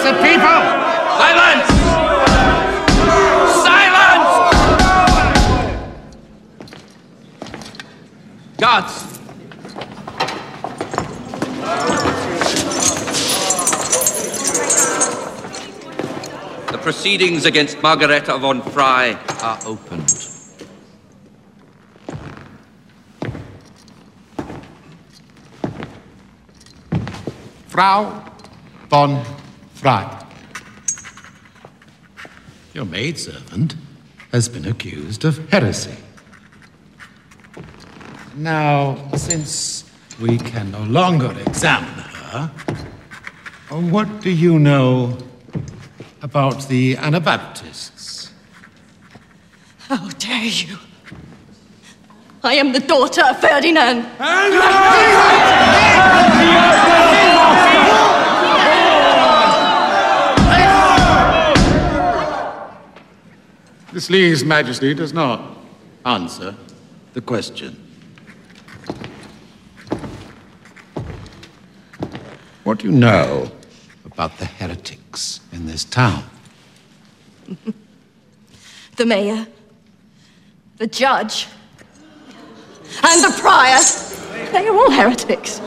the people! Silence! Silence! Guards! The proceedings against Margareta von Fry are opened. Frau von Fry. Your maidservant has been accused of heresy. Now, since we can no longer examine her, what do you know about the Anabaptists? How dare you? I am the daughter of Ferdinand. This Lee's Majesty does not answer the question. What do you know about the heretics in this town? The mayor, the judge, and the prior. They are all heretics.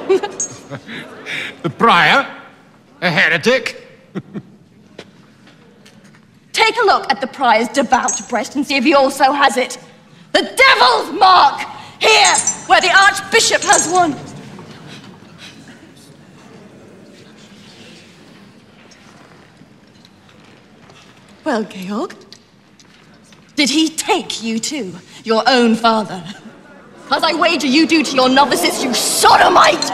The prior? A heretic? Take a look at the prior's devout breast and see if he also has it. The devil's mark! Here, where the archbishop has one. Well, Georg, did he take you too, your own father? As I wager you do to your novices, you sodomite!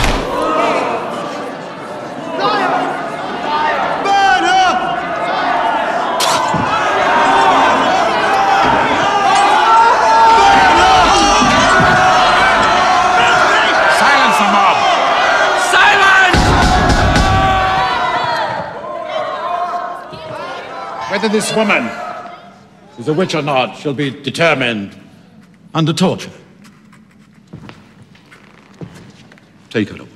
Whether this woman is a witch or not shall be determined under torture. Take her away.